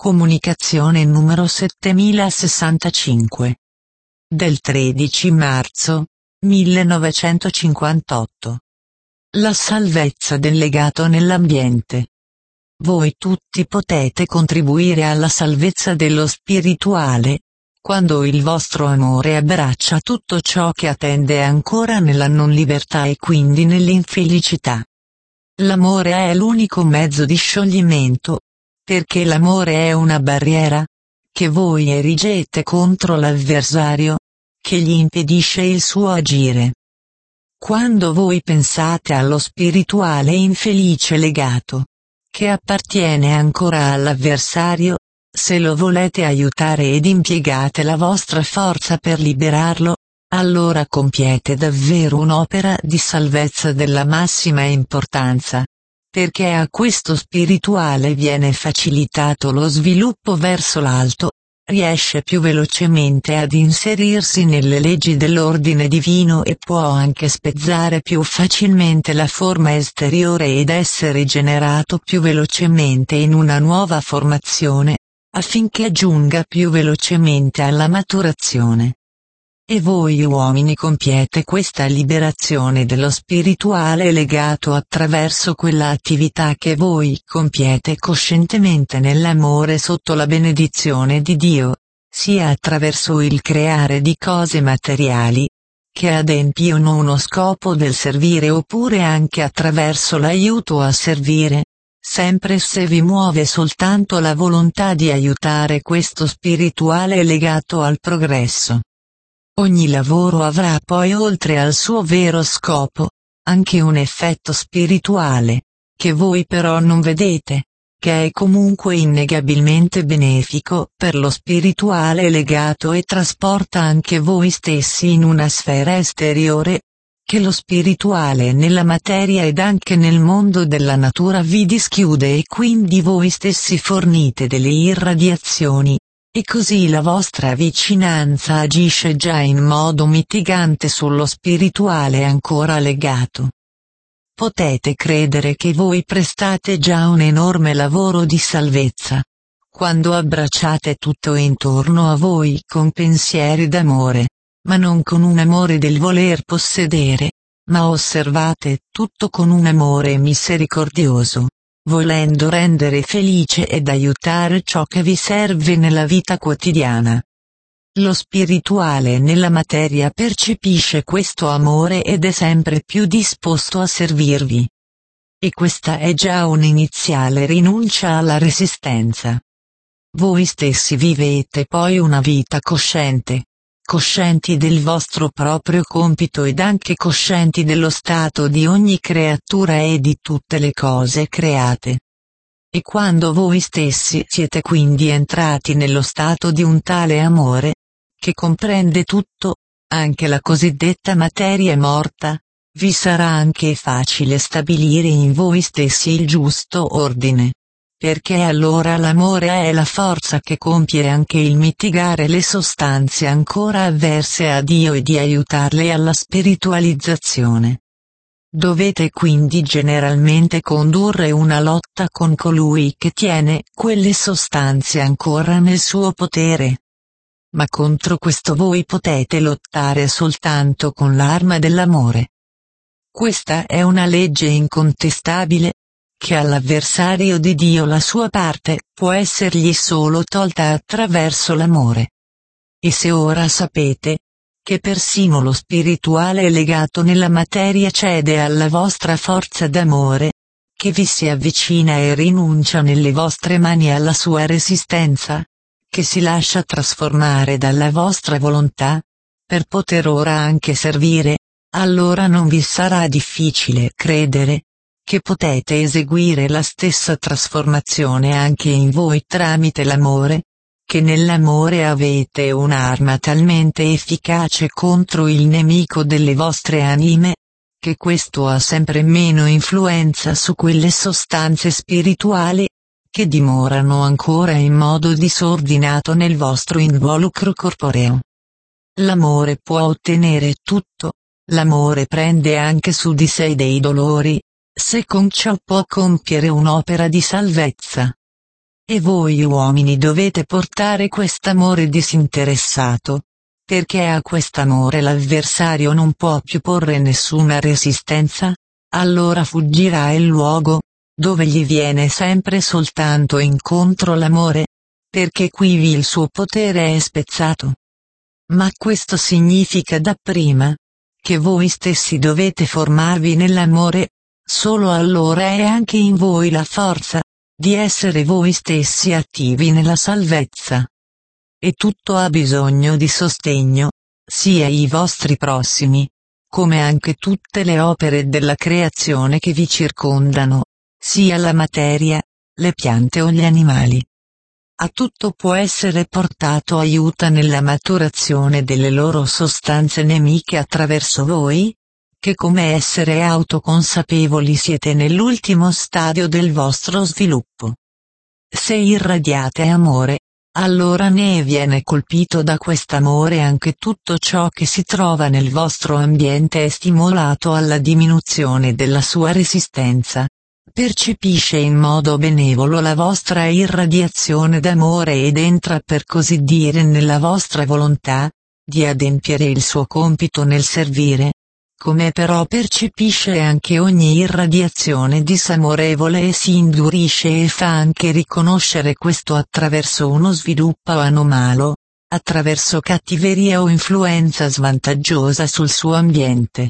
Comunicazione numero 7065. Del 13 marzo 1958. La salvezza del legato nell'ambiente. Voi tutti potete contribuire alla salvezza dello spirituale, quando il vostro amore abbraccia tutto ciò che attende ancora nella non libertà e quindi nell'infelicità. L'amore è l'unico mezzo di scioglimento, perché l'amore è una barriera che voi erigete contro l'avversario, che gli impedisce il suo agire. Quando voi pensate allo spirituale infelice legato, che appartiene ancora all'avversario, se lo volete aiutare ed impiegate la vostra forza per liberarlo, allora compiete davvero un'opera di salvezza della massima importanza, perché a questo spirituale viene facilitato lo sviluppo verso l'alto, riesce più velocemente ad inserirsi nelle leggi dell'ordine divino e può anche spezzare più facilmente la forma esteriore ed essere generato più velocemente in una nuova formazione, affinché giunga più velocemente alla maturazione. E voi uomini compiete questa liberazione dello spirituale legato attraverso quella attività che voi compiete coscientemente nell'amore sotto la benedizione di Dio, sia attraverso il creare di cose materiali, che adempiono uno scopo del servire oppure anche attraverso l'aiuto a servire, sempre se vi muove soltanto la volontà di aiutare questo spirituale legato al progresso. Ogni lavoro avrà poi oltre al suo vero scopo, anche un effetto spirituale, che voi però non vedete, che è comunque innegabilmente benefico per lo spirituale legato e trasporta anche voi stessi in una sfera esteriore, che lo spirituale nella materia ed anche nel mondo della natura vi dischiude e quindi voi stessi fornite delle irradiazioni. E così la vostra vicinanza agisce già in modo mitigante sullo spirituale ancora legato. Potete credere che voi prestate già un enorme lavoro di salvezza, quando abbracciate tutto intorno a voi con pensieri d'amore, ma non con un amore del voler possedere, ma osservate tutto con un amore misericordioso, volendo rendere felice ed aiutare ciò che vi serve nella vita quotidiana. Lo spirituale nella materia percepisce questo amore ed è sempre più disposto a servirvi. E questa è già un'iniziale rinuncia alla resistenza. Voi stessi vivete poi una vita cosciente, coscienti del vostro proprio compito ed anche coscienti dello stato di ogni creatura e di tutte le cose create. E quando voi stessi siete quindi entrati nello stato di un tale amore, che comprende tutto, anche la cosiddetta materia morta, vi sarà anche facile stabilire in voi stessi il giusto ordine. Perché allora l'amore è la forza che compie anche il mitigare le sostanze ancora avverse a Dio e di aiutarle alla spiritualizzazione. Dovete quindi generalmente condurre una lotta con colui che tiene quelle sostanze ancora nel suo potere. Ma contro questo voi potete lottare soltanto con l'arma dell'amore. Questa è una legge incontestabile, che all'avversario di Dio la sua parte può essergli solo tolta attraverso l'amore. E se ora sapete, che persino lo spirituale legato nella materia cede alla vostra forza d'amore, che vi si avvicina e rinuncia nelle vostre mani alla sua resistenza, che si lascia trasformare dalla vostra volontà, per poter ora anche servire, allora non vi sarà difficile credere, che potete eseguire la stessa trasformazione anche in voi tramite l'amore, che nell'amore avete un'arma talmente efficace contro il nemico delle vostre anime, che questo ha sempre meno influenza su quelle sostanze spirituali, che dimorano ancora in modo disordinato nel vostro involucro corporeo. L'amore può ottenere tutto, l'amore prende anche su di sé dei dolori, se con ciò può compiere un'opera di salvezza. E voi uomini dovete portare quest'amore disinteressato, perché a quest'amore l'avversario non può più porre nessuna resistenza, allora fuggirà il luogo, dove gli viene sempre soltanto incontro l'amore, perché quivi il suo potere è spezzato. Ma questo significa dapprima, che voi stessi dovete formarvi nell'amore, solo allora è anche in voi la forza, di essere voi stessi attivi nella salvezza. E tutto ha bisogno di sostegno, sia i vostri prossimi, come anche tutte le opere della creazione che vi circondano, sia la materia, le piante o gli animali. A tutto può essere portato aiuto nella maturazione delle loro sostanze nemiche attraverso voi, che come essere autoconsapevoli siete nell'ultimo stadio del vostro sviluppo. Se irradiate amore, allora ne viene colpito da quest'amore anche tutto ciò che si trova nel vostro ambiente e stimolato alla diminuzione della sua resistenza. Percepisce in modo benevolo la vostra irradiazione d'amore ed entra per così dire nella vostra volontà, di adempiere il suo compito nel servire. Come però percepisce anche ogni irradiazione disamorevole e si indurisce e fa anche riconoscere questo attraverso uno sviluppo anomalo, attraverso cattiveria o influenza svantaggiosa sul suo ambiente.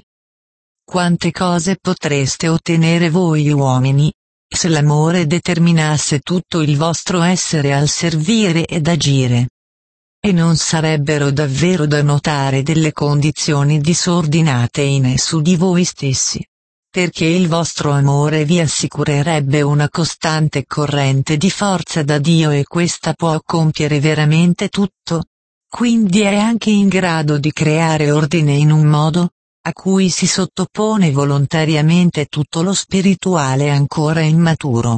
Quante cose potreste ottenere voi uomini, se l'amore determinasse tutto il vostro essere al servire ed agire. E non sarebbero davvero da notare delle condizioni disordinate in e su di voi stessi. Perché il vostro amore vi assicurerebbe una costante corrente di forza da Dio e questa può compiere veramente tutto. Quindi è anche in grado di creare ordine in un modo, a cui si sottopone volontariamente tutto lo spirituale ancora immaturo.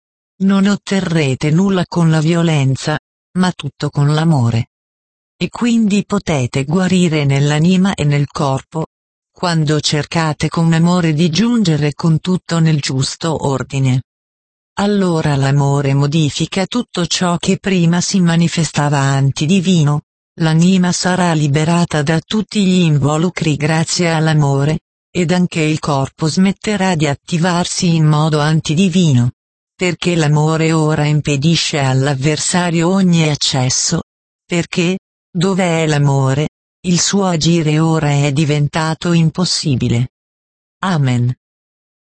Non otterrete nulla con la violenza, ma tutto con l'amore. E quindi potete guarire nell'anima e nel corpo, quando cercate con amore di giungere con tutto nel giusto ordine. Allora l'amore modifica tutto ciò che prima si manifestava antidivino. L'anima sarà liberata da tutti gli involucri grazie all'amore, ed anche il corpo smetterà di attivarsi in modo antidivino. Perché l'amore ora impedisce all'avversario ogni accesso. Perché, dove è l'amore, il suo agire ora è diventato impossibile. Amen.